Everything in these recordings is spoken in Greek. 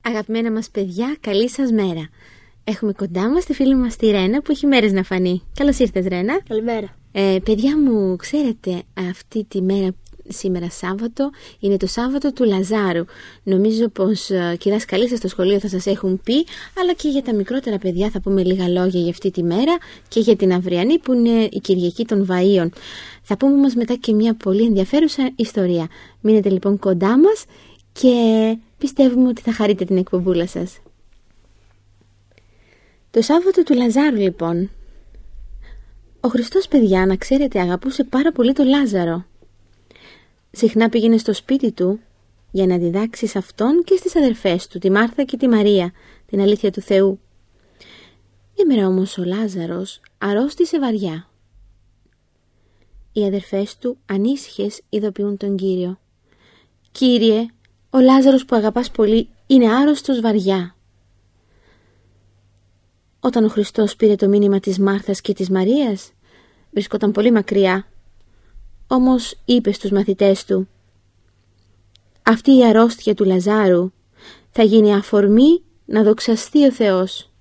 Αγαπημένα μας παιδιά, καλή σας μέρα. Έχουμε κοντά μας τη φίλη μας τη Ρένα που έχει μέρες να φανεί. Καλώς ήρθες, Ρένα. Καλημέρα. Παιδιά μου, ξέρετε, αυτή τη μέρα, σήμερα Σάββατο, είναι το Σάββατο του Λαζάρου. Νομίζω πως και οι δάσκαλοι σας στο σχολείο θα σας έχουν πει, αλλά και για τα μικρότερα παιδιά θα πούμε λίγα λόγια για αυτή τη μέρα και για την αυριανή που είναι η Κυριακή των Βαΐων. Θα πούμε όμως μετά και μια πολύ ενδιαφέρουσα ιστορία. Μείνετε λοιπόν κοντά μας και πιστεύουμε ότι θα χαρείτε την εκπομπούλα σας. Το Σάββατο του Λαζάρου λοιπόν. Ο Χριστός, παιδιά, να ξέρετε, αγαπούσε πάρα πολύ τον Λάζαρο. Συχνά πήγαινε στο σπίτι του για να διδάξει σε αυτόν και στις αδερφές του, τη Μάρθα και τη Μαρία, την αλήθεια του Θεού. Μια μέρα όμως ο Λάζαρος αρρώστησε βαριά. Οι αδερφές του ανήσυχες ειδοποιούν τον Κύριο. «Κύριε, ο Λάζαρος που αγαπάς πολύ είναι άρρωστος βαριά». Όταν ο Χριστός πήρε το μήνυμα της Μάρθας και της Μαρίας, βρισκόταν πολύ μακριά. Όμως είπε στους μαθητές του: «Αυτή η αρρώστια του Λαζάρου θα γίνει αφορμή να δοξαστεί ο Θεός».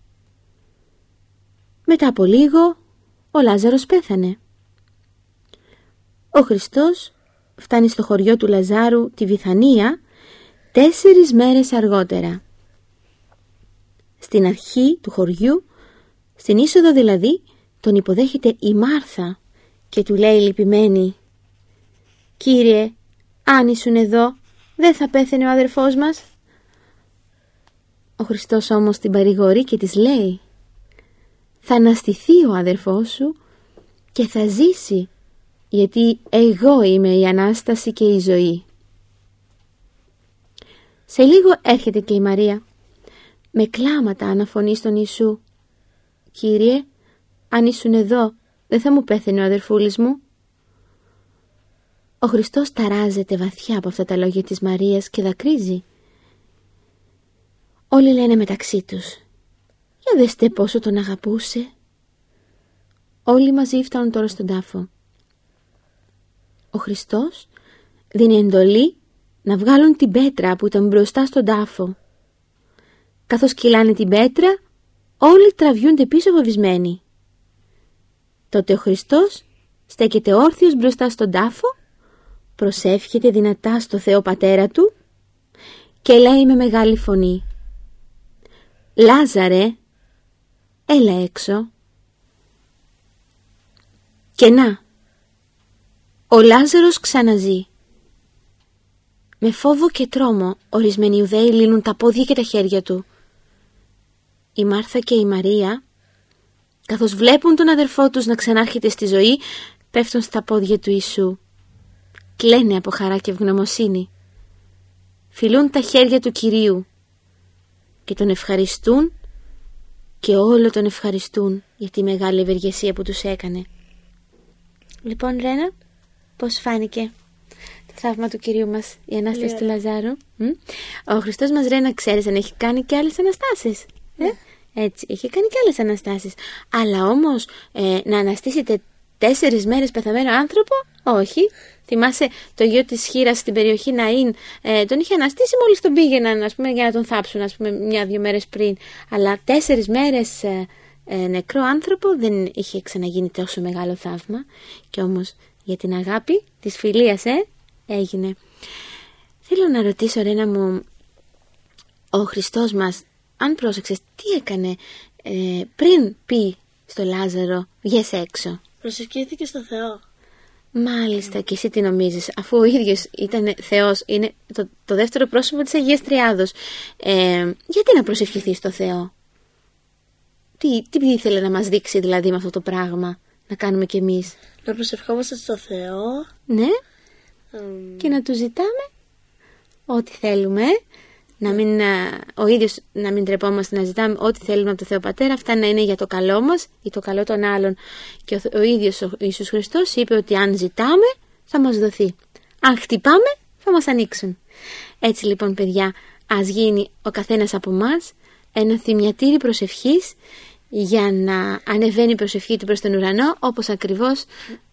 Μετά από λίγο ο Λάζαρος πέθανε. Ο Χριστός φτάνει στο χωριό του Λαζάρου, τη Βιθανία, 4 μέρες αργότερα. Στην αρχή του χωριού, στην είσοδο δηλαδή, τον υποδέχεται η Μάρθα και του λέει λυπημένη: «Κύριε, αν ήσουν εδώ, δεν θα πέθαινε ο αδερφός μας». Ο Χριστός όμως την παρηγορεί και της λέει: «Θα αναστηθεί ο αδερφός σου και θα ζήσει, γιατί εγώ είμαι η Ανάσταση και η ζωή». Σε λίγο έρχεται και η Μαρία. Με κλάματα αναφωνεί στον Ιησού: «Κύριε, αν ήσουν εδώ, δεν θα μου πέθαινε ο αδερφούλης μου». Ο Χριστός ταράζεται βαθιά από αυτά τα λόγια της Μαρίας και δακρύζει. Όλοι λένε μεταξύ τους: «Για δέστε πόσο τον αγαπούσε». Όλοι μαζί φτάνουν τώρα στον τάφο. Ο Χριστός δίνει εντολή να βγάλουν την πέτρα που ήταν μπροστά στον τάφο. Καθώς κυλάνε την πέτρα, όλοι τραβιούνται πίσω φοβισμένοι. Τότε ο Χριστός στέκεται όρθιος μπροστά στον τάφο, προσεύχεται δυνατά στο Θεό Πατέρα του και λέει με μεγάλη φωνή: «Λάζαρε, έλα έξω». Και να, ο Λάζαρος ξαναζεί. Με φόβο και τρόμο ορισμένοι Ιουδαίοι λύνουν τα πόδια και τα χέρια του. Η Μάρθα και η Μαρία, καθώς βλέπουν τον αδερφό τους να ξανάρχεται στη ζωή, πέφτουν στα πόδια του Ιησού. Κλαίνε από χαρά και ευγνωμοσύνη. Φιλούν τα χέρια του Κυρίου και τον ευχαριστούν και όλο τον ευχαριστούν για τη μεγάλη ευεργεσία που τους έκανε. Λοιπόν, Ρένα, πώς φάνηκε το θαύμα του Κυρίου μας, η Ανάσταση του Λαζάρου? Ο Χριστός μας, Ρένα, ξέρεις αν έχει κάνει και άλλες Αναστάσεις? Έτσι, έχει κάνει και άλλες Αναστάσεις. Αλλά όμως να αναστήσετε 4 μέρες πεθαμένο άνθρωπο, όχι. Θυμάσαι το γιο της Χήρας στην περιοχή Ναΐν, τον είχε αναστήσει μόλις τον πήγαιναν, ας πούμε, για να τον θάψουν, ας πούμε, 1-2 μέρες πριν. Αλλά 4 μέρες νεκρό άνθρωπο δεν είχε ξαναγίνει τόσο μεγάλο θαύμα. Και όμως για την αγάπη της φιλίας έγινε. Θέλω να ρωτήσω, Ρένα μου, ο Χριστός μας, αν πρόσεξες, τι έκανε πριν πει στο Λάζαρο βγες έξω? Προσευχήθηκε στο Θεό. Μάλιστα, και εσύ τι νομίζεις, αφού ο ίδιος ήταν Θεός, είναι το δεύτερο πρόσωπο της Αγίας Τριάδος, γιατί να προσευχηθεί στο Θεό? Τι ήθελε να μας δείξει δηλαδή με αυτό το πράγμα να κάνουμε κι εμείς? Να προσευχόμαστε στο Θεό. Ναι. Και να του ζητάμε ό,τι θέλουμε, ο ίδιος να μην τρεπόμαστε να ζητάμε ό,τι θέλουμε από το Θεό Πατέρα, αυτά να είναι για το καλό μας ή το καλό των άλλων. Και ο ίδιος ο Ιησούς Χριστός είπε ότι αν ζητάμε θα μας δοθεί, αν χτυπάμε θα μας ανοίξουν. Έτσι λοιπόν, παιδιά, ας γίνει ο καθένας από εμάς ένα θυμιατήρι προσευχής, για να ανεβαίνει η προσευχή του προς τον ουρανό, όπως ακριβώς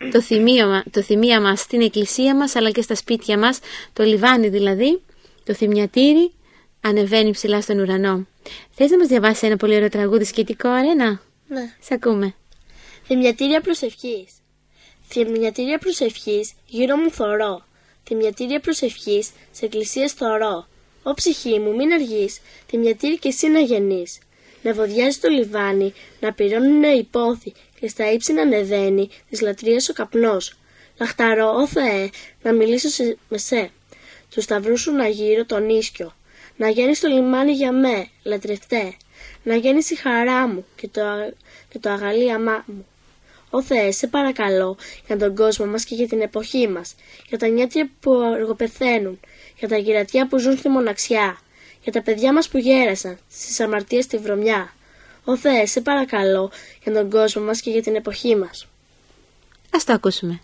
το θυμία μας στην εκκλησία μας, αλλά και στα σπίτια μας, το λιβάνι δηλαδή, το θυμιατήρι, ανεβαίνει ψηλά στον ουρανό. Θες να μας διαβάσεις ένα πολύ ωραίο τραγούδι σχετικό, Αρένα? Ναι. Σ' ακούμε. Θυμιατήρια προσευχής. Θυμιατήρια προσευχής γύρω μου θωρώ. Θυμιατήρια προσευχής σε εκκλησίες θωρώ. Ω ψυχή μου, μην αργείς, θυμιατήρι κι εσύ να γεννείς. Να βοδιάζει το λιβάνι, να πυρώνει να υπόθη και στα ύψη να ανεβαίνει της λατρείας ο καπνός. Λαχταρώ, ω Θεέ, να μιλήσω με σε. Του σταυρού σου να γύρω τον ίσκιο. Να γέννεις το λιμάνι για με, λατρευτέ. Να γέννεις η χαρά μου και το αγαλίαμά μου. Ω Θεέ, σε παρακαλώ για τον κόσμο μας και για την εποχή μας, για τα νιάτια που αργοπεθαίνουν, για τα γυρατιά που ζουν στη μοναξιά, για τα παιδιά μας που γέρασαν στις αμαρτίες στη βρωμιά. Ω Θεέ, σε παρακαλώ για τον κόσμο μας και για την εποχή μας. Ας το ακούσουμε.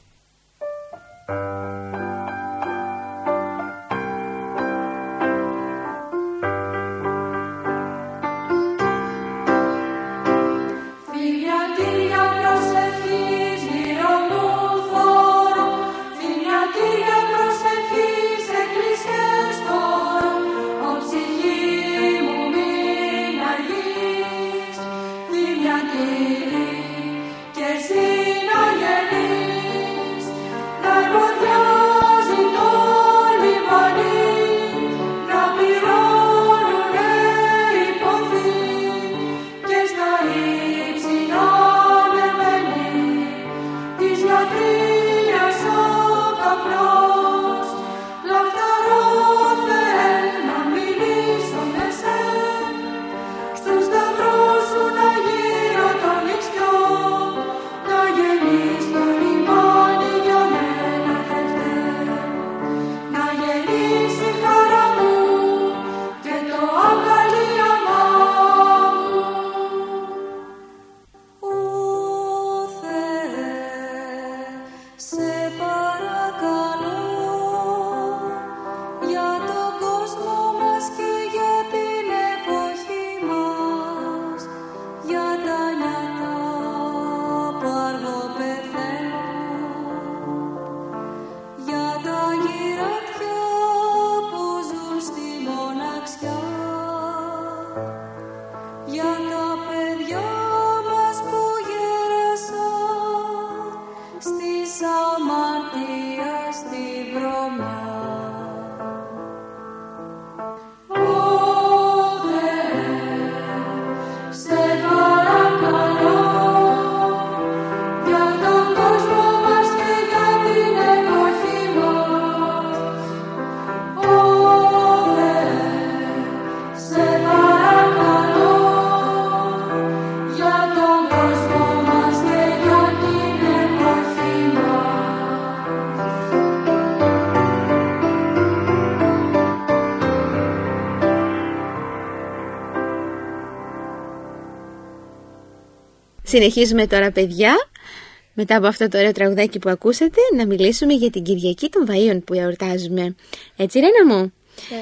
Συνεχίζουμε τώρα, παιδιά, μετά από αυτό το ωραίο τραγουδάκι που ακούσατε, να μιλήσουμε για την Κυριακή των Βαΐων που εορτάζουμε. Έτσι, Ρένα μου?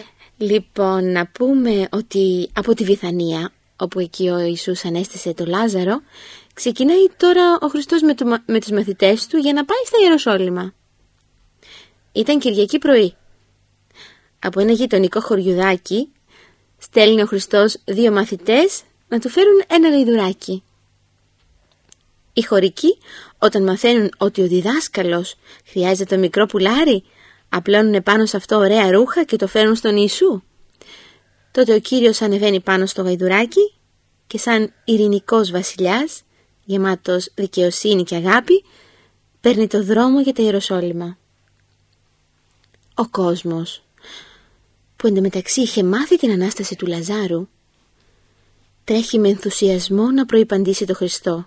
Λοιπόν, να πούμε ότι από τη Βιθανία, όπου εκεί ο Ιησούς ανέστησε το Λάζαρο, ξεκινάει τώρα ο Χριστός με τους μαθητές του για να πάει στα Ιεροσόλυμα. Ήταν Κυριακή πρωί. Από ένα γειτονικό χωριουδάκι στέλνει ο Χριστός 2 μαθητές να του φέρουν ένα λεϊδουράκι. Οι χωρικοί, όταν μαθαίνουν ότι ο διδάσκαλος χρειάζεται το μικρό πουλάρι, απλώνουν επάνω σε αυτό ωραία ρούχα και το φέρνουν στον Ιησού. Τότε ο Κύριος ανεβαίνει πάνω στο γαϊδουράκι και σαν ειρηνικός βασιλιάς, γεμάτος δικαιοσύνη και αγάπη, παίρνει το δρόμο για τα Ιεροσόλυμα. Ο κόσμος, που εντωμεταξύ είχε μάθει την Ανάσταση του Λαζάρου, τρέχει με ενθουσιασμό να προϋπαντήσει το Χριστό.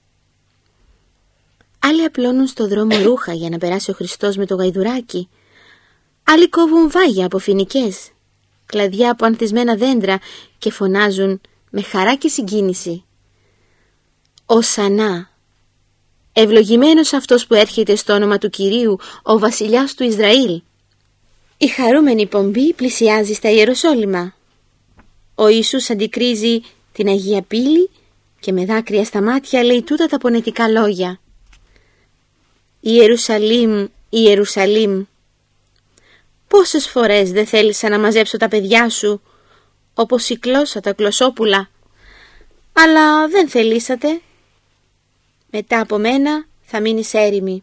Άλλοι απλώνουν στο δρόμο ρούχα για να περάσει ο Χριστός με το γαϊδουράκι. Άλλοι κόβουν βάγια από φοινικές, κλαδιά από ανθισμένα δέντρα και φωνάζουν με χαρά και συγκίνηση: «Οσανά! Ευλογημένος αυτός που έρχεται στο όνομα του Κυρίου, ο βασιλιάς του Ισραήλ!» Η χαρούμενη πομπή πλησιάζει στα Ιεροσόλυμα. Ο Ιησούς αντικρίζει την Αγία Πύλη και με δάκρυα στα μάτια λέει τούτα τα πονετικά λόγια: «Ιερουσαλήμ, Ιερουσαλήμ, πόσες φορές δεν θέλησα να μαζέψω τα παιδιά σου, όπως η κλώσσα τα κλωσόπουλα. Αλλά δεν θελήσατε. Μετά από μένα θα μείνεις έρημη.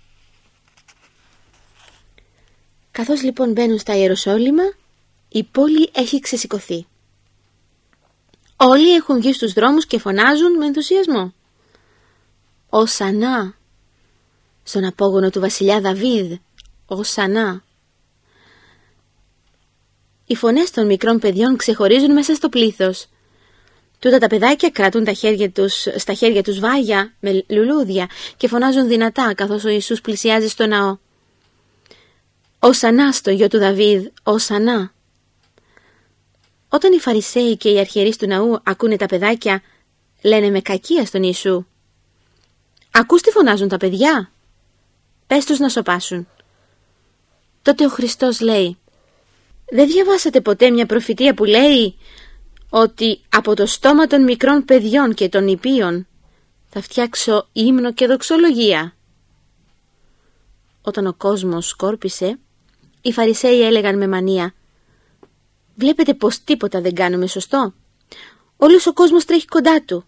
Καθώς λοιπόν μπαίνουν στα Ιεροσόλυμα, η πόλη έχει ξεσηκωθεί. Όλοι έχουν βγει στους δρόμους και φωνάζουν με ενθουσιασμό. Οσανά, στον απόγονο του βασιλιά Δαβίδ, Οσανά. Οι φωνές των μικρών παιδιών ξεχωρίζουν μέσα στο πλήθος. Τούτα τα παιδάκια κρατούν στα χέρια τους βάγια με λουλούδια και φωνάζουν δυνατά καθώς ο Ιησούς πλησιάζει στο ναό. Οσανά στο γιο του Δαβίδ, Οσανά. Όταν οι Φαρισαίοι και οι αρχιερείς του ναού ακούνε τα παιδάκια, λένε με κακία στον Ιησού. Ακούς τι φωνάζουν τα παιδιά? Πες τους να σωπάσουν. Τότε ο Χριστός λέει, δεν διαβάσατε ποτέ μια προφητεία που λέει ότι από το στόμα των μικρών παιδιών και των νηπίων θα φτιάξω ύμνο και δοξολογία? Όταν ο κόσμος σκόρπισε, οι Φαρισαίοι έλεγαν με μανία, βλέπετε πως τίποτα δεν κάνουμε σωστό? Όλος ο κόσμος τρέχει κοντά του.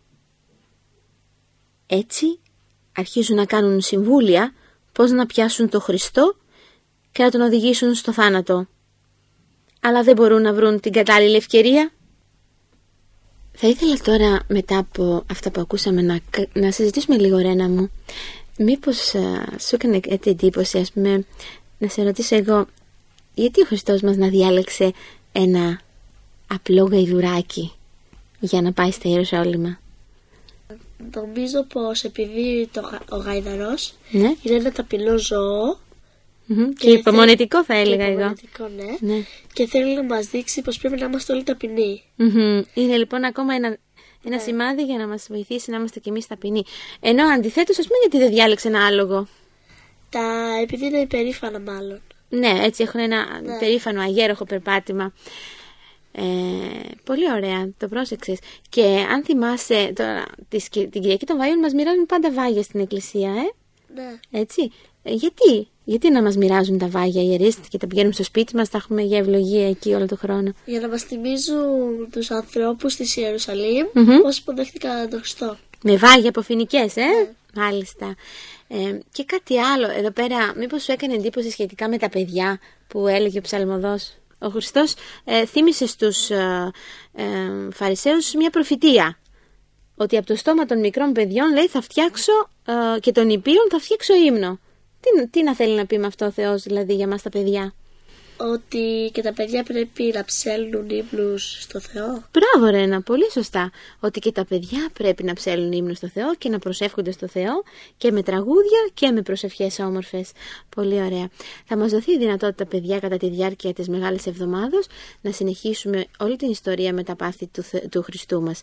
Έτσι αρχίζουν να κάνουν συμβούλια πώς να πιάσουν το Χριστό και να τον οδηγήσουν στο θάνατο. Αλλά δεν μπορούν να βρουν την κατάλληλη ευκαιρία. Θα ήθελα τώρα, μετά από αυτά που ακούσαμε, να συζητήσουμε λίγο, Ρένα μου. Μήπως σου έκανε έτσι εντύπωση, ας πούμε, να σε ρωτήσω εγώ, γιατί ο Χριστός μας να διάλεξε ένα απλό γαϊδουράκι για να πάει στα Ιεροσόλυμα? Νομίζω πως επειδή ο γαϊδαρός είναι ένα ταπεινό ζώο, και υπομονετικό θα έλεγα εγώ. Ναι. Και θέλει να μας δείξει πως πρέπει να είμαστε όλοι ταπεινοί. Είναι λοιπόν ακόμα ένα σημάδι για να μας βοηθήσει να είμαστε κι εμείς ταπεινοί. Ενώ αντιθέτως, ας πούμε, γιατί δεν διάλεξε ένα άλογο? Επειδή είναι υπερήφανα μάλλον. Ναι, έτσι έχουν ένα περήφανο αγέροχο περπάτημα. Πολύ ωραία, το πρόσεξες. Και αν θυμάσαι τώρα, την Κυριακή των Βαΐων μας μοιράζουν πάντα βάγια στην εκκλησία, Ναι. Έτσι. Γιατί να μας μοιράζουν τα βάγια οι ιερείς και τα πηγαίνουμε στο σπίτι μας, τα έχουμε για ευλογία εκεί όλο τον χρόνο? Για να μας θυμίζουν τους ανθρώπους της Ιερουσαλήμ πώς υποδέχτηκαν τον Χριστό. Με βάγια από φοινικές, Μάλιστα. Και κάτι άλλο εδώ πέρα, μήπως σου έκανε εντύπωση σχετικά με τα παιδιά που έλεγε ο ψαλμοδός? Ο Χριστός θύμισε στους Φαρισαίους μια προφητεία, ότι από το στόμα των μικρών παιδιών, λέει, θα φτιάξω και των νηπίων θα φτιάξω ύμνο. Τι να θέλει να πει με αυτό ο Θεός, δηλαδή, για μας τα παιδιά? Ότι και τα παιδιά πρέπει να ψέλνουν ύμνους στο Θεό. Μπράβο, Ρένα, πολύ σωστά. Ότι και τα παιδιά πρέπει να ψέλνουν ύμνους στο Θεό και να προσεύχονται στο Θεό και με τραγούδια και με προσευχές όμορφες. Πολύ ωραία. Θα μας δοθεί η δυνατότητα, παιδιά, κατά τη διάρκεια της Μεγάλης Εβδομάδος να συνεχίσουμε όλη την ιστορία με τα πάθη του Χριστού μας.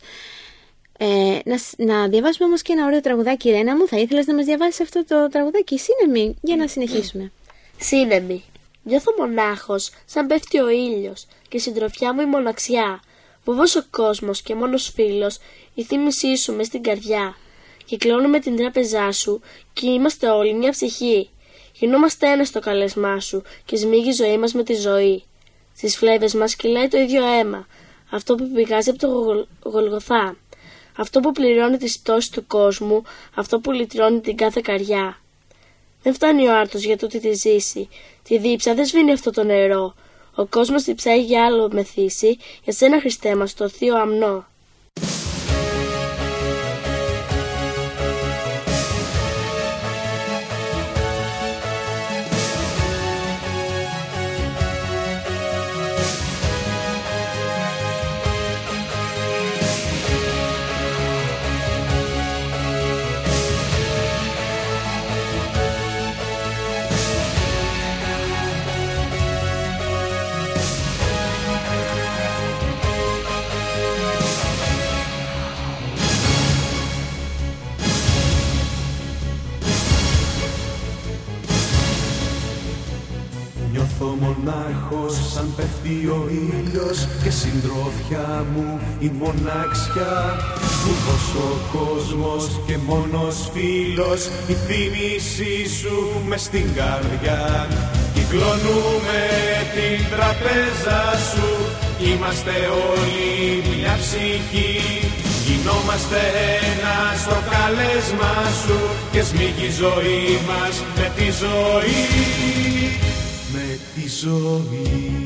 Να διαβάσουμε όμως και ένα ωραίο τραγουδάκι, Ρένα μου. Θα ήθελες να μας διαβάσεις αυτό το τραγουδάκι, Σύνεμη, για να συνεχίσουμε? Σύνεμη. Νιώθω μονάχος, σαν πέφτει ο ήλιος, και συντροφιά μου η μοναξιά. Φοβός ο κόσμος και μόνος φίλος, η θύμησή σου μες στην καρδιά. Κυκλώνουμε την τράπεζά σου και είμαστε όλοι μια ψυχή. Γινόμαστε ένα στο καλέσμά σου και σμίγει η ζωή μας με τη ζωή. Στις φλέβες μας κυλάει το ίδιο αίμα, αυτό που πηγάζει από το Γολγοθά. Αυτό που πληρώνει τις πτώσεις του κόσμου, αυτό που λυτρώνει την κάθε καρδιά. Δεν φτάνει ο άρτος για τούτη τη ζήση. Τη δίψα δεν σβήνει αυτό το νερό. Ο κόσμος διψάει για άλλο μεθύσι, για σένα Χριστέ μας, το θείο αμνό. Νιώθω μονάχος σαν πέφτει ο ήλιος και συντροφιά μου η μοναξιά. Φούβος ο κόσμος και μόνος φίλος, η θύμησή σου μες στην καρδιά. Κυκλώνουμε την τραπέζα σου είμαστε όλοι μια ψυχή. Γινόμαστε ένα στο καλέσμα σου και σμίγει η ζωή μας με τη ζωή. Με τη ζωή.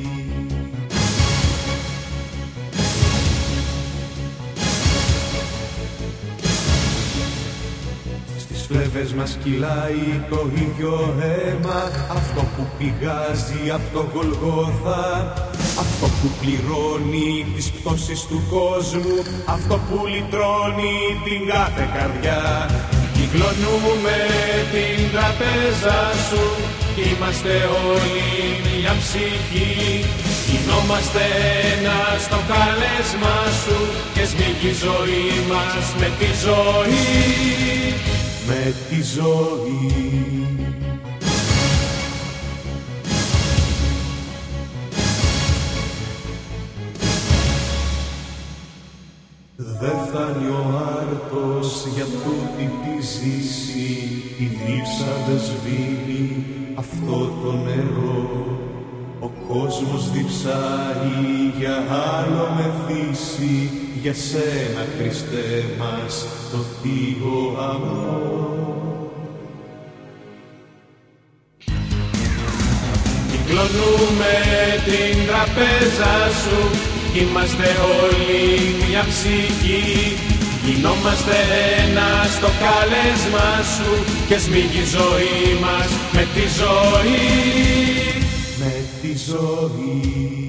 Στις φλέβες μας κυλάει το ίδιο αίμα, αυτό που πηγάζει από το Γολγόθα, αυτό που πληρώνει τις πτώσεις του κόσμου, αυτό που λυτρώνει την κάθε καρδιά. Κυκλώνουμε την τραπέζα σου και είμαστε όλοι μια ψυχή. Γινόμαστε ένα στο καλέσμα σου και σμίγει η ζωή μας με τη ζωή. Με τη ζωή. Δε φτάνει ο άρτος για τούτη τη ζήση, η δίψα δε σβήνει αυτό το νερό. Ο κόσμος διψάει για άλλο μεθύσι, για σένα Χριστέ μας το θείο αμor. Κυκλώνουμε την τραπέζα σου, είμαστε όλοι μια ψυχή. Γινόμαστε ένα στο καλέσμα σου και σμίγει η ζωή μας με τη ζωή. Με τη ζωή.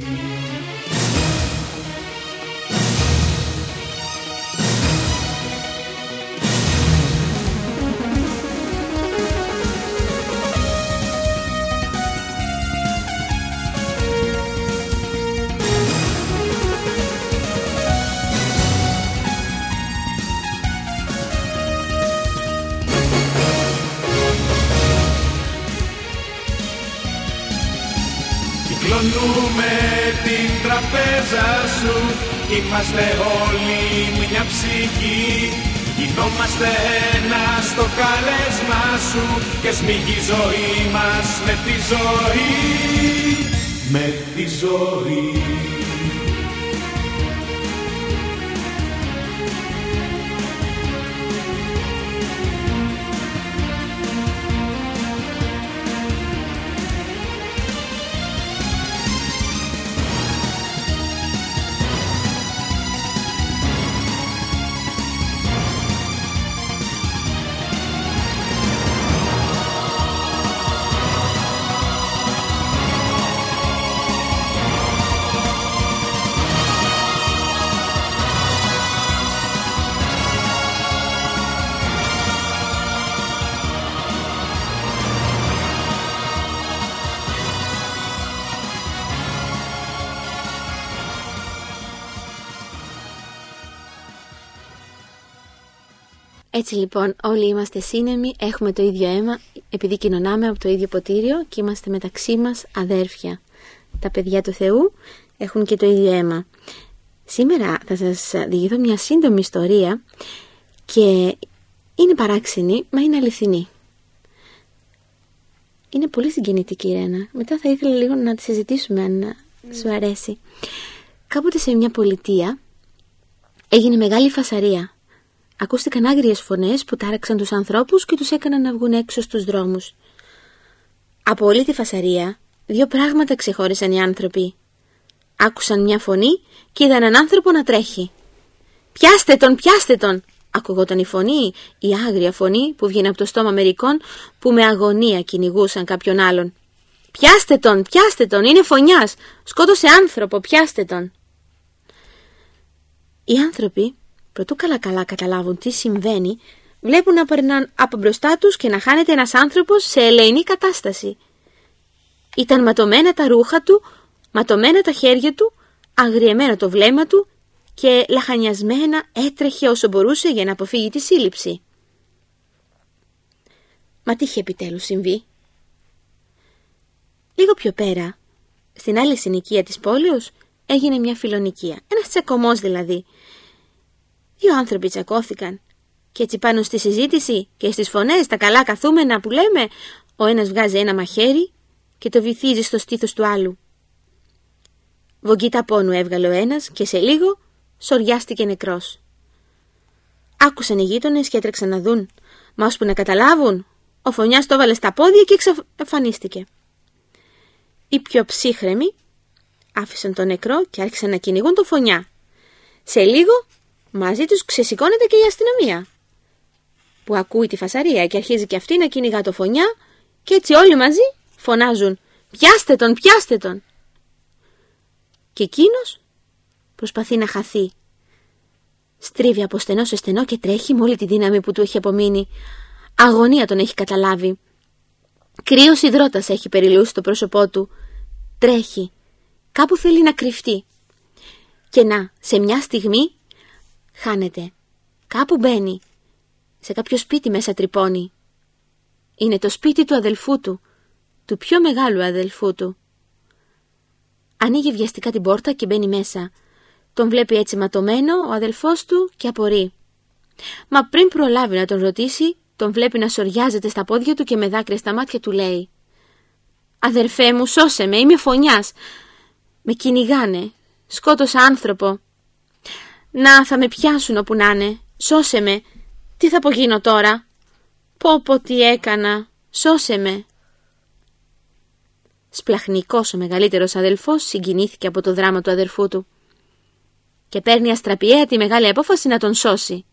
Κυκλώνουμε την τραπέζα σου, είμαστε όλοι μια ψυχή. Γινόμαστε ένα στο καλέσμα σου και σμίγει η ζωή μας με τη ζωή. Με τη ζωή. Έτσι λοιπόν όλοι είμαστε σύνεμοι, έχουμε το ίδιο αίμα, επειδή κοινωνάμε από το ίδιο ποτήριο και είμαστε μεταξύ μας αδέρφια. Τα παιδιά του Θεού έχουν και το ίδιο αίμα. Σήμερα θα σας διηγηθώ μια σύντομη ιστορία και είναι παράξενη, μα είναι αληθινή. Είναι πολύ συγκινητική, Ρένα. Μετά θα ήθελα λίγο να τη συζητήσουμε αν σου αρέσει. Κάποτε σε μια πολιτεία έγινε μεγάλη φασαρία. Ακούστηκαν άγριες φωνές που τάραξαν τους ανθρώπους και τους έκαναν να βγουν έξω στους δρόμους. Από όλη τη φασαρία, δύο πράγματα ξεχώρισαν οι άνθρωποι. Άκουσαν μια φωνή και είδαν έναν άνθρωπο να τρέχει. «Πιάστε τον, πιάστε τον!» ακουγόταν η φωνή, η άγρια φωνή που βγαίνει από το στόμα μερικών που με αγωνία κυνηγούσαν κάποιον άλλον. Πιάστε τον, είναι φωνιάς, σκότωσε άνθρωπο, πιάστε τον!» Οι άνθρωποι, προτού καλά καταλάβουν τι συμβαίνει, βλέπουν να περνάνε από μπροστά τους και να χάνεται ένας άνθρωπος σε ελεεινή κατάσταση. Ήταν ματωμένα τα ρούχα του, ματωμένα τα χέρια του, αγριεμένο το βλέμμα του και λαχανιασμένα έτρεχε όσο μπορούσε για να αποφύγει τη σύλληψη. Μα τι είχε επιτέλους συμβεί? Λίγο πιο πέρα, στην άλλη συνοικία της πόλεως, έγινε μια φιλονοικία, ένας τσακωμός δηλαδή. Δύο άνθρωποι τσακώθηκαν και έτσι πάνω στη συζήτηση και στις φωνές, τα καλά καθούμενα που λέμε, ο ένας βγάζει ένα μαχαίρι και το βυθίζει στο στήθος του άλλου. Βογκίτα πόνου έβγαλε ο ένας και σε λίγο σοριάστηκε νεκρός. Άκουσαν οι γείτονες και έτρεξαν να δουν, μα ώσπου να καταλάβουν, ο Φωνιάς το έβαλε στα πόδια και εξαφανίστηκε. Οι πιο ψύχρεμοι άφησαν τον νεκρό και άρχισαν να κυνηγούν τον Φωνιά. Σε λίγο μαζί τους ξεσηκώνεται και η αστυνομία, που ακούει τη φασαρία και αρχίζει και αυτή να κυνηγά το Φωνιά, και έτσι όλοι μαζί φωνάζουν «Πιάστε τον, πιάστε τον!» Και εκείνος προσπαθεί να χαθεί. Στρίβει από στενό σε στενό και τρέχει με όλη τη δύναμη που του έχει απομείνει. Αγωνία τον έχει καταλάβει. Κρύος υδρότας έχει περιλούσει το πρόσωπό του. Τρέχει. Κάπου θέλει να κρυφτεί. Και να, σε μια στιγμή χάνεται. Κάπου μπαίνει. Σε κάποιο σπίτι μέσα τρυπώνει. Είναι το σπίτι του αδελφού του, του πιο μεγάλου αδελφού του. Ανοίγει βιαστικά την πόρτα και μπαίνει μέσα. Τον βλέπει έτσι ματωμένο ο αδελφός του και απορεί. Μα πριν προλάβει να τον ρωτήσει, τον βλέπει να σοριάζεται στα πόδια του και με δάκρυα στα μάτια του λέει «Αδερφέ μου, σώσε με, είμαι Φωνιάς. Με κυνηγάνε, σκότωσα άνθρωπο. Να, θα με πιάσουν όπου να είναι. Σώσε με, τι θα απογίνω τώρα. Πω τι έκανα, σώσε με». Σπλαχνικός ο μεγαλύτερος αδελφός συγκινήθηκε από το δράμα του αδερφού του και παίρνει αστραπιαία τη μεγάλη απόφαση να τον σώσει.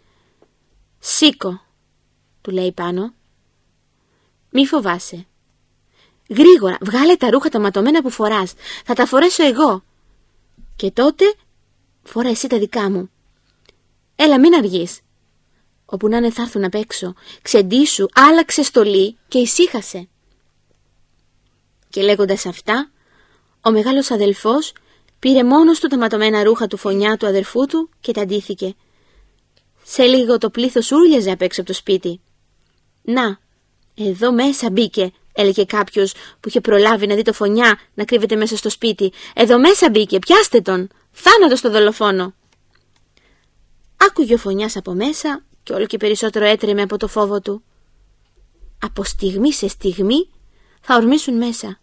«Σήκω», του λέει πάνω. «Μη φοβάσαι. Γρήγορα βγάλε τα ρούχα τα ματωμένα που φοράς. Θα τα φορέσω εγώ. Και τότε φορά εσύ τα δικά μου. Έλα, μην αργείς. Όπου να είναι θα έρθουν απ' έξω. Ξεντήσου, άλλαξε στολή και ησύχασε». Και λέγοντας αυτά, ο μεγάλος αδελφός πήρε μόνος του τα ματωμένα ρούχα του Φωνιά του αδερφού του και τα ντύθηκε. Σε λίγο το πλήθος ούρλιαζε απ' έξω από το σπίτι. «Να, εδώ μέσα μπήκε», έλεγε κάποιος που είχε προλάβει να δει το Φωνιά να κρύβεται μέσα στο σπίτι. «Εδώ μέσα μπήκε, πιάστε τον, θάνατο στο δολοφόνο». Άκουγε ο Φωνιάς από μέσα και όλο και περισσότερο έτρεμε από το φόβο του. Από στιγμή σε στιγμή θα ορμήσουν μέσα.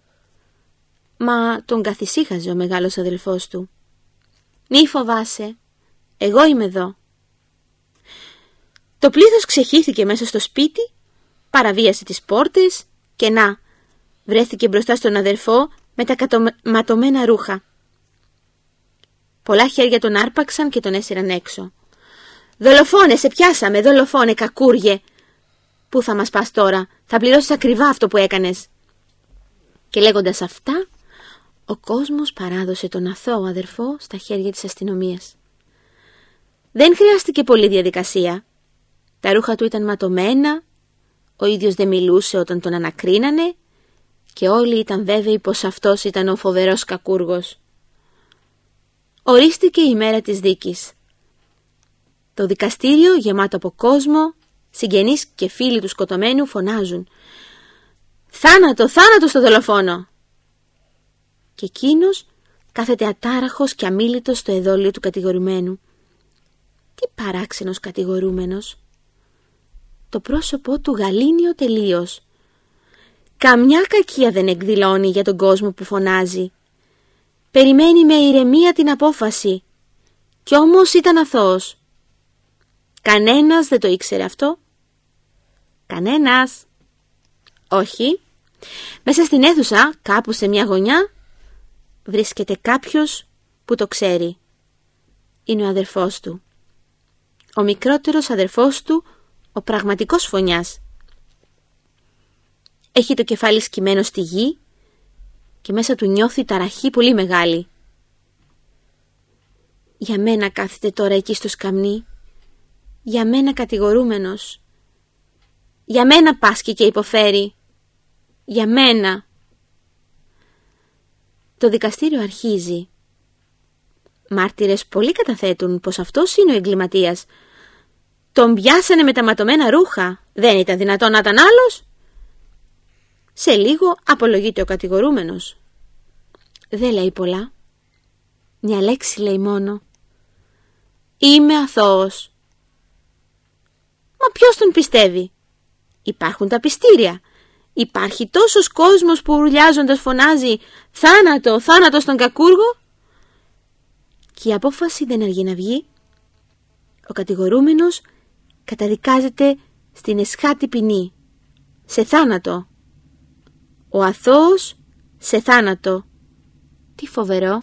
Μα τον καθησύχαζε ο μεγάλος αδελφός του. «Μη φοβάσαι, εγώ είμαι εδώ». Το πλήθος ξεχύθηκε μέσα στο σπίτι, παραβίασε τις πόρτες και να, βρέθηκε μπροστά στον αδερφό με τα κατωματωμένα ρούχα. Πολλά χέρια τον άρπαξαν και τον έσυραν έξω. «Δολοφόνε, σε πιάσαμε, δολοφόνε, κακούργε! Πού θα μας πας τώρα, θα πληρώσεις ακριβά αυτό που έκανες». Και λέγοντας αυτά, ο κόσμος παράδοσε τον αθώο αδερφό στα χέρια της αστυνομίας. Δεν χρειάστηκε πολλή διαδικασία. Τα ρούχα του ήταν ματωμένα, ο ίδιος δεν μιλούσε όταν τον ανακρίνανε και όλοι ήταν βέβαιοι πως αυτός ήταν ο φοβερός κακούργος. Ορίστηκε η μέρα της δίκης. Το δικαστήριο γεμάτο από κόσμο, συγγενείς και φίλοι του σκοτωμένου φωνάζουν «Θάνατο, θάνατο στο δολοφόνο!» Και εκείνος κάθεται ατάραχος και αμίλητος στο εδόλιο του κατηγορουμένου. Τι παράξενος κατηγορούμενος! Το πρόσωπό του γαλήνιο τελείως. Καμιά κακία δεν εκδηλώνει για τον κόσμο που φωνάζει. Περιμένει με ηρεμία την απόφαση. Κι όμως ήταν αθώος. Κανένας δεν το ήξερε αυτό. Κανένας. Όχι. Μέσα στην αίθουσα, κάπου σε μια γωνιά, βρίσκεται κάποιος που το ξέρει. Είναι ο αδερφός του. Ο μικρότερος αδερφός του, ο πραγματικός Φωνιάς. Έχει το κεφάλι σκυμμένο στη γη και μέσα του νιώθει ταραχή πολύ μεγάλη. Για μένα κάθεται τώρα εκεί στο σκαμνί. Για μένα κατηγορούμενος. Για μένα πάσχει και υποφέρει. Για μένα. Το δικαστήριο αρχίζει. Μάρτυρες πολλοί καταθέτουν πως αυτός είναι ο εγκληματίας. Τον πιάσανε με τα ματωμένα ρούχα. Δεν ήταν δυνατόν να ήταν άλλος. Σε λίγο απολογείται ο κατηγορούμενος. Δεν λέει πολλά. Μια λέξη λέει μόνο. Είμαι αθώος. Μα ποιος τον πιστεύει? Υπάρχουν τα πιστήρια. Υπάρχει τόσος κόσμος που ουρλιάζοντας φωνάζει «Θάνατο, θάνατο στον κακούργο». και η απόφαση δεν αργεί να βγει, ο κατηγορούμενος καταδικάζεται στην εσχάτη ποινή, σε θάνατο. Ο αθώος σε θάνατο. Τι φοβερό!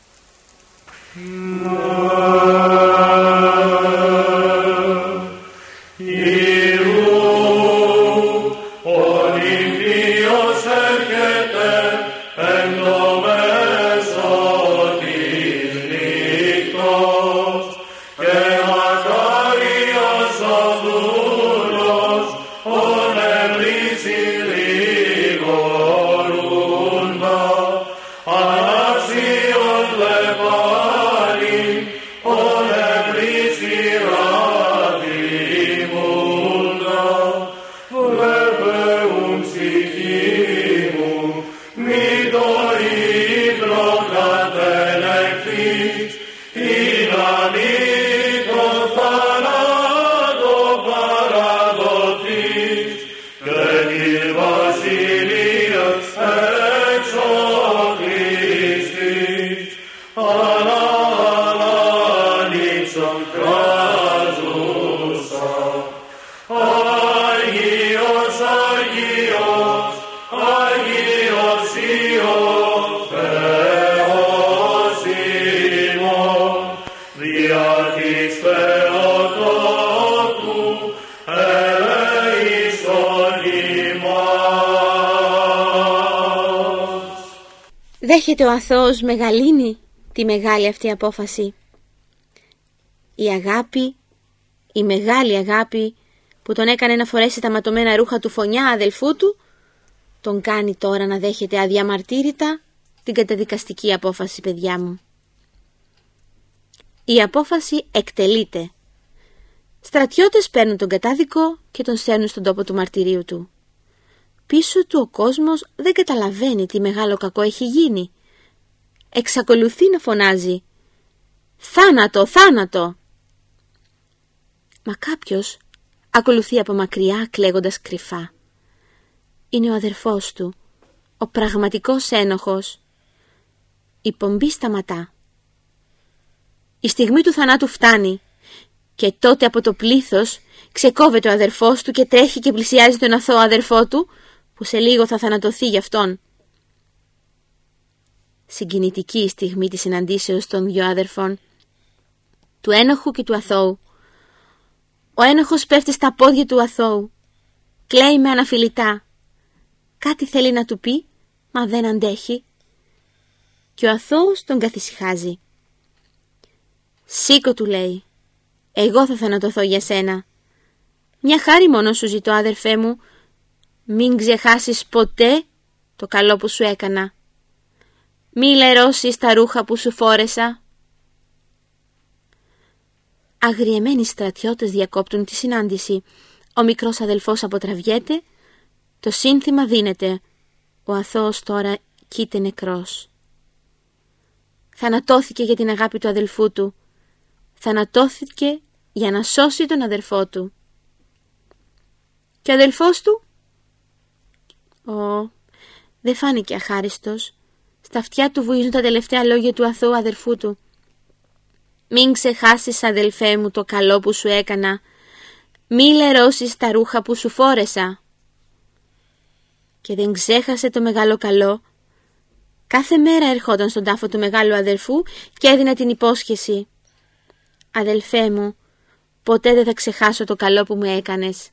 Δέχεται ο αθώος μεγαλύνει τη μεγάλη αυτή απόφαση. Η αγάπη, η μεγάλη αγάπη που τον έκανε να φορέσει τα ματωμένα ρούχα του Φωνιά, αδελφού του, τον κάνει τώρα να δέχεται αδιαμαρτύρητα την καταδικαστική απόφαση, παιδιά μου. Η απόφαση εκτελείται. Στρατιώτες παίρνουν τον κατάδικο και τον στέλνουν στον τόπο του μαρτυρίου του. Πίσω του ο κόσμος δεν καταλαβαίνει τι μεγάλο κακό έχει γίνει. Εξακολουθεί να φωνάζει «Θάνατο, θάνατο!» Μα κάποιος ακολουθεί από μακριά κλαίγοντας κρυφά. Είναι ο αδερφός του, ο πραγματικός ένοχος. Η πομπή σταματά. Η στιγμή του θανάτου φτάνει και τότε από το πλήθος ξεκόβεται ο αδερφός του και τρέχει και πλησιάζει τον αθώο αδερφό του που σε λίγο θα θανατωθεί γι' αυτόν. Συγκινητική η στιγμή της συναντήσεως των δυο αδερφών, του ένοχου και του αθώου. Ο ένοχος πέφτει στα πόδια του αθώου, κλαίει με αναφιλητά. Κάτι θέλει να του πει, μα δεν αντέχει. Και ο αθώος τον καθησυχάζει. «Σήκω», του λέει, «εγώ θα θανατωθώ για σένα. Μια χάρη μόνο σου ζητώ, αδερφέ μου, μην ξεχάσεις ποτέ το καλό που σου έκανα. Μη λερώσεις τα ρούχα που σου φόρεσα». Αγριεμένοι στρατιώτες διακόπτουν τη συνάντηση. Ο μικρός αδελφός αποτραβιέται. Το σύνθημα δίνεται. Ο αθώος τώρα κοίται νεκρός. Θανατώθηκε για την αγάπη του αδελφού του. Θανατώθηκε για να σώσει τον αδελφό του. Και ο αδελφός του? Δεν φάνηκε αχάριστος. Στα αυτιά του βουίζουν τα τελευταία λόγια του αθώου αδελφού του. «Μην ξεχάσεις, αδελφέ μου, το καλό που σου έκανα. Μη λερώσεις τα ρούχα που σου φόρεσα». Και δεν ξέχασε το μεγάλο καλό. Κάθε μέρα ερχόταν στον τάφο του μεγάλου αδελφού και έδινε την υπόσχεση. «Αδελφέ μου, ποτέ δεν θα ξεχάσω το καλό που μου έκανες».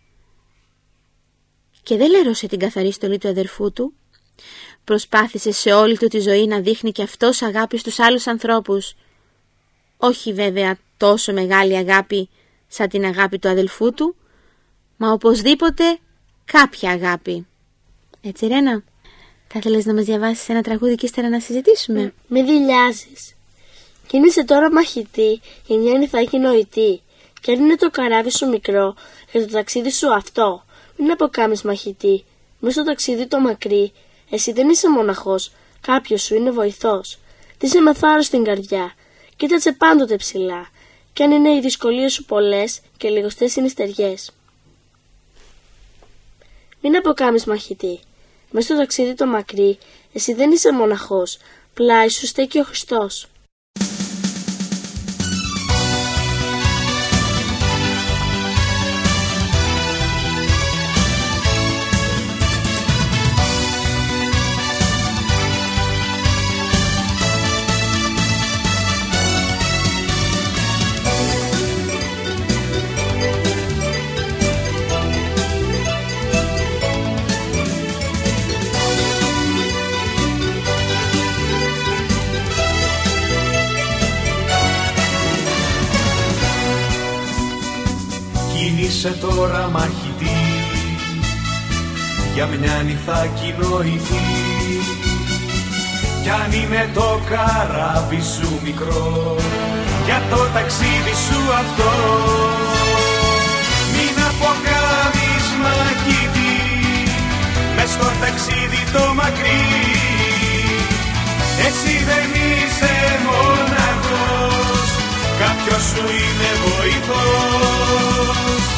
Και δεν λέρωσε την καθαρή στολή του αδερφού του. Προσπάθησε σε όλη του τη ζωή να δείχνει και αυτός αγάπη στους άλλους ανθρώπους. Όχι βέβαια τόσο μεγάλη αγάπη σαν την αγάπη του αδελφού του, μα οπωσδήποτε κάποια αγάπη. Έτσι, Ρένα, θα ήθελες να μας διαβάσεις ένα τραγούδι και ύστερα να συζητήσουμε? Μη δειλιάζεις. Κίνησε τώρα μαχητή, η μια νυφάκι νοητή. Κι αν είναι το καράβι σου μικρό, για το ταξίδι σου αυτό, μην αποκάμεις μαχητή. Μες στο ταξίδι το μακρύ, εσύ δεν είσαι μοναχός, κάποιος σου είναι βοηθός. Ντύσε με θάρρος στην καρδιά, κοίτατσε πάντοτε ψηλά. Κι αν είναι οι δυσκολίες σου πολλές και λιγοστές είναι οι στεριές. Μην αποκάμεις μαχητή. Μες στο ταξίδι το μακρύ, εσύ δεν είσαι μοναχός, πλάι σου στέκει ο Χριστός. είσαι τώρα μαχητή για μια νυχτά κοινοητή. Κι αν είναι το καράβι σου μικρό για το ταξίδι σου αυτό, μην αποκάμεις μαχητή μες στο ταξίδι το μακρύ. Εσύ δεν είσαι μοναχός, κάποιος σου είναι βοηθός.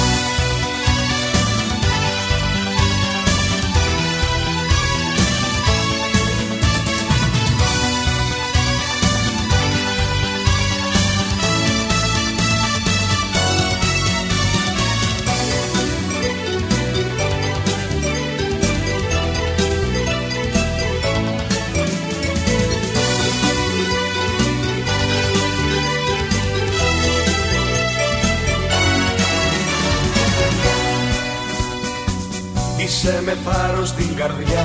Είσαι με θάρρος στην καρδιά,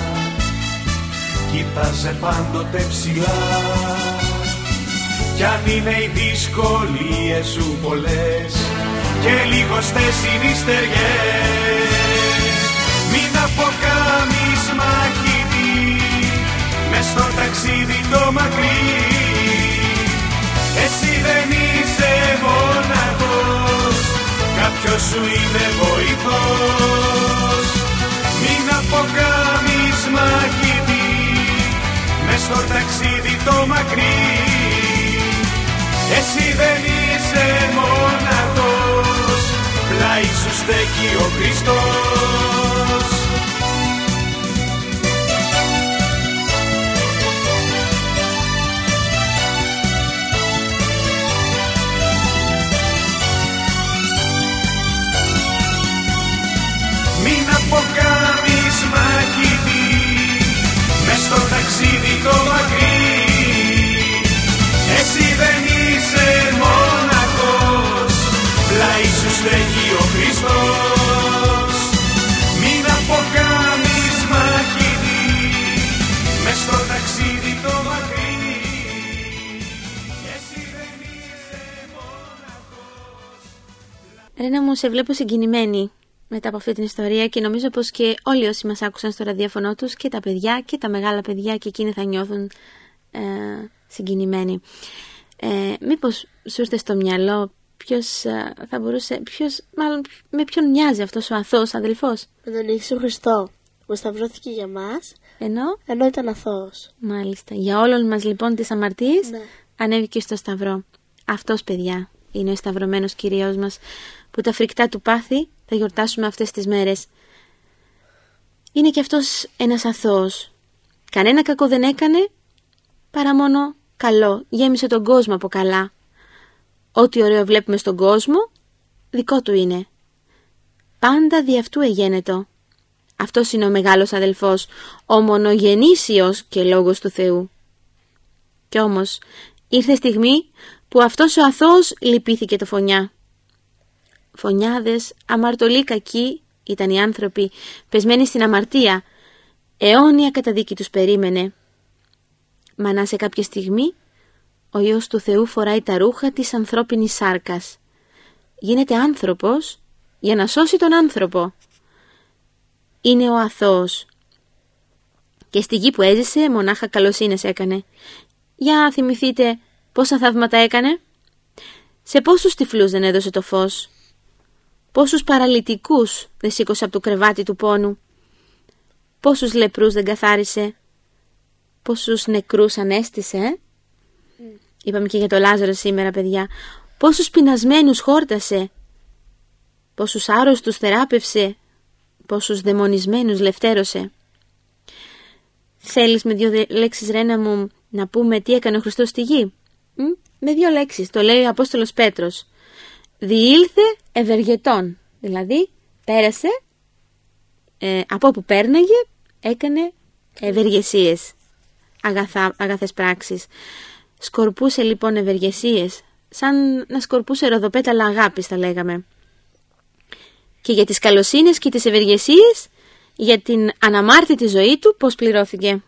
κοίταζε πάντοτε ψηλά. Κι αν είναι οι δυσκολίες σου πολλές και λίγωστες είναι οι στεριές, μην αποκάμεις μαχητή μες στο ταξίδι το μακρύ. Εσύ δεν είσαι μοναχός, κάποιος σου είναι βοηθός. Μην αποκάμεις μαχητή μες στο ταξίδι το μακρύ. Εσύ δεν είσαι μοναχός, πλάι σου στέκει ο Χριστός. Μην αποκάμεις μαχητή μες στο ταξίδι το μακρύ. Εσύ δεν είσαι μοναχός, πλάι σου στέκει ο Χριστός. Μην αποκάμεις μαχητή μες στο ταξίδι το μακρύ. Εσύ δεν είσαι μοναχός. Ρένα μου, σε βλέπω συγκινημένη μετά από αυτή την ιστορία και νομίζω πως και όλοι όσοι μας άκουσαν στο ραδιόφωνο τους, και τα παιδιά και τα μεγάλα παιδιά, και εκείνοι θα νιώθουν συγκινημένοι. Μήπως σου ήρθε στο μυαλό ποιος θα μπορούσε, μάλλον με ποιον μοιάζει αυτός ο αθώος αδελφός? Με τον Ιησού Χριστό που σταυρώθηκε για μας, ενώ ήταν αθώος. Μάλιστα. Για όλων μας λοιπόν τις αμαρτίες, ναι, ανέβηκε στο σταυρό. Αυτός, παιδιά, είναι ο σταυρωμένος Κυριός μας, που τα φρικτά του πάθη θα γιορτάσουμε αυτές τις μέρες. Είναι και αυτός ένας αθώος. Κανένα κακό δεν έκανε, παρά μόνο καλό. Γέμισε τον κόσμο από καλά. Ό,τι ωραίο βλέπουμε στον κόσμο, δικό του είναι. Πάντα δι' αυτού εγένετο. Αυτός είναι ο μεγάλος αδελφός, ο μονογεννήσιος και λόγος του Θεού. Κι όμως ήρθε στιγμή που αυτός ο αθώος λυπήθηκε το φωνιά. Φωνιάδες, αμαρτωλοί, κακοί ήταν οι άνθρωποι, πεσμένοι στην αμαρτία. Αιώνια καταδίκη τους περίμενε. Μα να σε κάποια στιγμή ο Υιός του Θεού φοράει τα ρούχα της ανθρώπινης σάρκας. Γίνεται άνθρωπος για να σώσει τον άνθρωπο. Είναι ο αθώος. Και στη γη που έζησε μονάχα καλοσύνες έκανε. Για θυμηθείτε πόσα θαύματα έκανε. Σε πόσους τυφλούς δεν έδωσε το φως. Πόσους παραλυτικούς δεν σήκωσε από το κρεβάτι του πόνου. Πόσους λεπρούς δεν καθάρισε. Πόσους νεκρούς ανέστησε. Είπαμε και για το Λάζαρο σήμερα, παιδιά. Πόσους πεινασμένους χόρτασε. Πόσους άρρωστους θεράπευσε. Πόσους δαιμονισμένους λευτέρωσε. Θέλεις με 2 λέξεις, Ρένα μου, να πούμε τι έκανε ο Χριστός στη γη? Με 2 λέξεις, το λέει ο Απόστολος Πέτρος. Διήλθε ευεργετών. Δηλαδή πέρασε, από όπου πέρναγε έκανε ευεργεσίες, αγαθές πράξεις. Σκορπούσε λοιπόν ευεργεσίες, σαν να σκορπούσε ροδοπέταλα αγάπης, θα λέγαμε. Και για τις καλοσύνες και τις ευεργεσίες, για την αναμάρτητη ζωή του, πώς πληρώθηκε?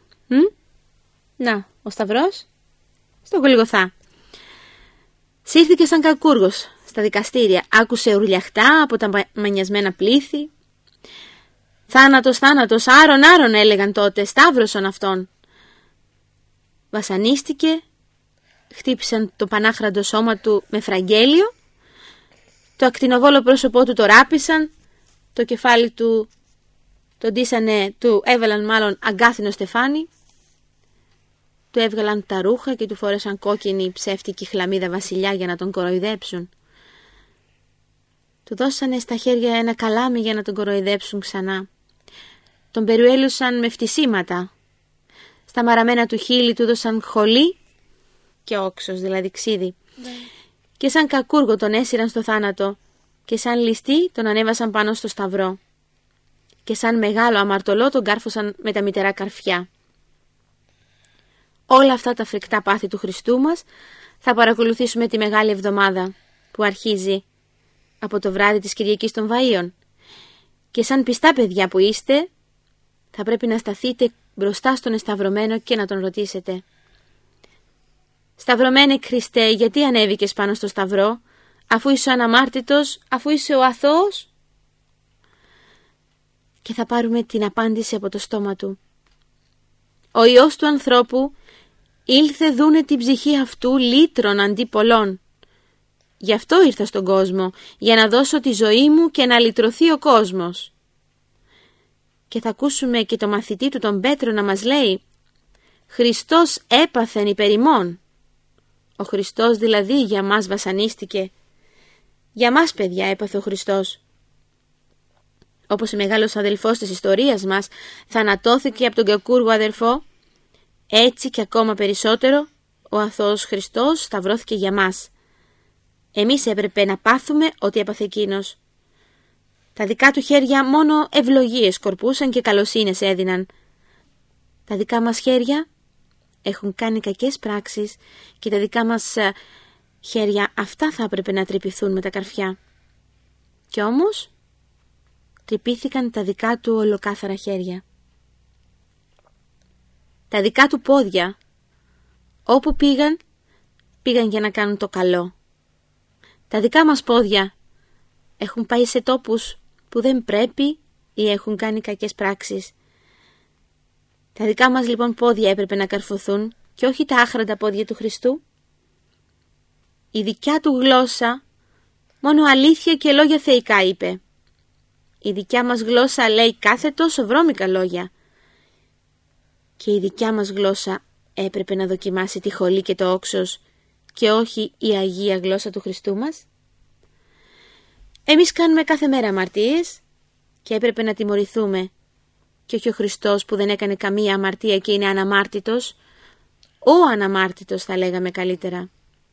Να, ο Σταυρός στο Γολγοθά. Σύρθηκε σαν κακούργος στα δικαστήρια. Άκουσε ουρλιαχτά από τα μανιασμένα πλήθη. «Θάνατος, θάνατος, άρον, άρον», έλεγαν τότε, «σταύρωσον αυτόν». Βασανίστηκε, χτύπησαν το πανάχραντο σώμα του με φραγγέλιο, το ακτινοβόλο πρόσωπό του το ράπησαν, το κεφάλι του το ντύσανε, του έβαλαν μάλλον αγκάθινο στεφάνι, του έβγαλαν τα ρούχα και του φόρεσαν κόκκινη ψεύτικη χλαμίδα βασιλιά για να τον κοροϊδέψουν. Του δώσανε στα χέρια ένα καλάμι για να τον κοροϊδέψουν ξανά. Τον περιέλουσαν με φτισίματα. Στα μαραμένα του χείλη του δώσαν χολή και όξος, δηλαδή ξύδι. Και σαν κακούργο τον έσυραν στο θάνατο και σαν ληστή τον ανέβασαν πάνω στο σταυρό. Και σαν μεγάλο αμαρτωλό τον κάρφωσαν με τα μυτερά καρφιά. Όλα αυτά τα φρικτά πάθη του Χριστού μας θα παρακολουθήσουμε τη Μεγάλη Εβδομάδα που αρχίζει από το βράδυ της Κυριακής των Βαΐων. Και σαν πιστά παιδιά που είστε, θα πρέπει να σταθείτε μπροστά στον εσταυρωμένο και να τον ρωτήσετε: «Σταυρωμένε Χριστέ, γιατί ανέβηκες πάνω στο σταυρό, αφού είσαι ο αναμάρτητος, αφού είσαι ο αθώος?» Και θα πάρουμε την απάντηση από το στόμα του. «Ο Υιός του ανθρώπου ήλθε δούνε την ψυχή αυτού λύτρων αντί πολλών. Γι' αυτό ήρθα στον κόσμο, για να δώσω τη ζωή μου και να λυτρωθεί ο κόσμος». Και θα ακούσουμε και το μαθητή του τον Πέτρο να μας λέει: «Χριστός έπαθεν υπέρ ημών». Ο Χριστός δηλαδή για μας βασανίστηκε. Για μας, παιδιά, έπαθε ο Χριστός. Όπως ο μεγάλος αδελφός της ιστορίας μας θανατώθηκε από τον κακούργο αδελφό, έτσι και ακόμα περισσότερο ο αθώος Χριστός σταυρώθηκε για μας. Εμείς έπρεπε να πάθουμε ό,τι έπαθε εκείνος. Τα δικά του χέρια μόνο ευλογίες σκορπούσαν και καλοσύνες έδιναν. Τα δικά μας χέρια έχουν κάνει κακές πράξεις και τα δικά μας χέρια αυτά θα έπρεπε να τρυπηθούν με τα καρφιά. Κι όμως τρυπήθηκαν τα δικά του ολοκάθαρα χέρια. Τα δικά του πόδια, όπου πήγαν, πήγαν για να κάνουν το καλό. Τα δικά μας πόδια έχουν πάει σε τόπους που δεν πρέπει ή έχουν κάνει κακές πράξεις. Τα δικά μας λοιπόν πόδια έπρεπε να καρφωθούν και όχι τα άχραντα πόδια του Χριστού. Η δικιά του γλώσσα μόνο αλήθεια και λόγια θεϊκά είπε. Η δικιά μας γλώσσα λέει κάθε τόσο βρώμικα λόγια. Και η δικιά μας γλώσσα έπρεπε να δοκιμάσει τη χολή και το όξος και όχι η αγία γλώσσα του Χριστού μας. Εμείς κάνουμε κάθε μέρα αμαρτίες και έπρεπε να τιμωρηθούμε. Και όχι ο Χριστός που δεν έκανε καμία αμαρτία και είναι αναμάρτητος. Ο αναμάρτητος θα λέγαμε καλύτερα.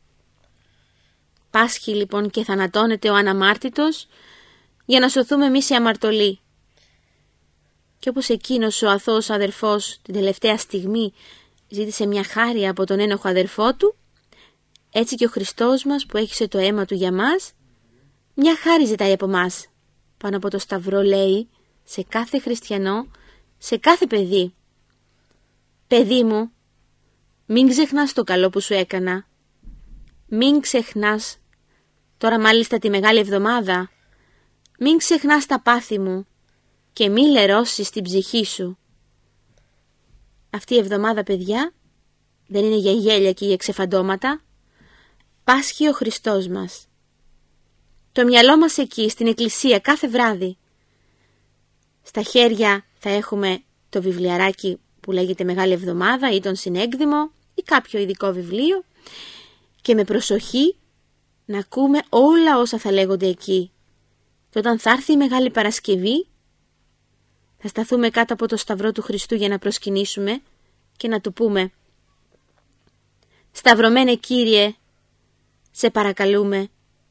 Πάσχει λοιπόν και θανατώνεται ο αναμάρτητος για να σωθούμε εμείς οι αμαρτωλοί. Και όπως εκείνος ο αθώος αδερφός την τελευταία στιγμή ζήτησε μια χάρη από τον ένοχο αδερφό του, έτσι και ο Χριστός μας που έχισε το αίμα του για μας, μια χάρη ζητάει από μας. Πάνω από το σταυρό λέει σε κάθε χριστιανό, σε κάθε παιδί: «Παιδί μου, μην ξεχνάς το καλό που σου έκανα. Μην ξεχνάς, τώρα μάλιστα τη Μεγάλη Εβδομάδα, μην ξεχνάς τα πάθη μου και μη λερώσεις την ψυχή σου». Αυτή η εβδομάδα, παιδιά, δεν είναι για γέλια και για ξεφαντώματα. Πάσχει ο Χριστός μας. Το μυαλό μας εκεί, στην εκκλησία, κάθε βράδυ. Στα χέρια θα έχουμε το βιβλιαράκι που λέγεται Μεγάλη Εβδομάδα ή τον Συνέκδημο ή κάποιο ειδικό βιβλίο και με προσοχή να ακούμε όλα όσα θα λέγονται εκεί. Και όταν θα έρθει η Μεγάλη Παρασκευή θα σταθούμε κάτω από το σταυρό του Χριστού για να προσκυνήσουμε και να του πούμε: «Σταυρωμένε Κύριε, σε παρακαλούμε,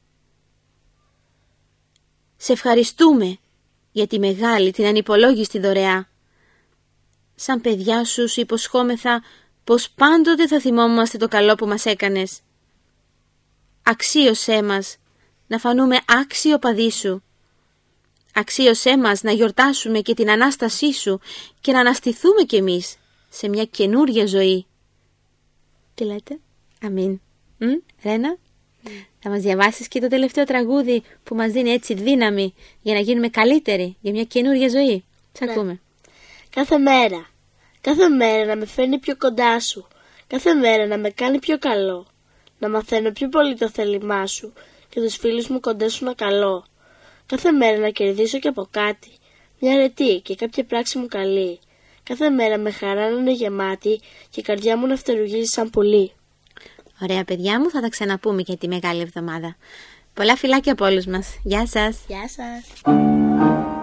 σε ευχαριστούμε για τη μεγάλη, την ανυπολόγιστη δωρεά. Σαν παιδιά σου υποσχόμεθα πως πάντοτε θα θυμόμαστε το καλό που μας έκανες. Αξίωσέ μας να φανούμε άξιο παδί σου. Αξίωσέ μας να γιορτάσουμε και την Ανάστασή σου και να αναστηθούμε κι εμείς σε μια καινούρια ζωή». Τι λέτε? Αμήν. Ρένα? Θα μας διαβάσεις και το τελευταίο τραγούδι που μας δίνει έτσι δύναμη για να γίνουμε καλύτεροι για μια καινούργια ζωή? Σ' ακούμε. Κάθε μέρα να με φέρνει πιο κοντά σου. Κάθε μέρα να με κάνει πιο καλό. Να μαθαίνω πιο πολύ το θέλημά σου και τους φίλους μου κοντά σου να καλώ. Κάθε μέρα να κερδίσω και από κάτι, μια αρετή και κάποια πράξη μου καλή. Κάθε μέρα με χαρά να είναι γεμάτη και η καρδιά μου να φτερουγίζει σαν πουλί. Ωραία παιδιά μου, θα τα ξαναπούμε για τη Μεγάλη Εβδομάδα. Πολλά φιλάκια από όλους μας. Γεια σας. Γεια σας.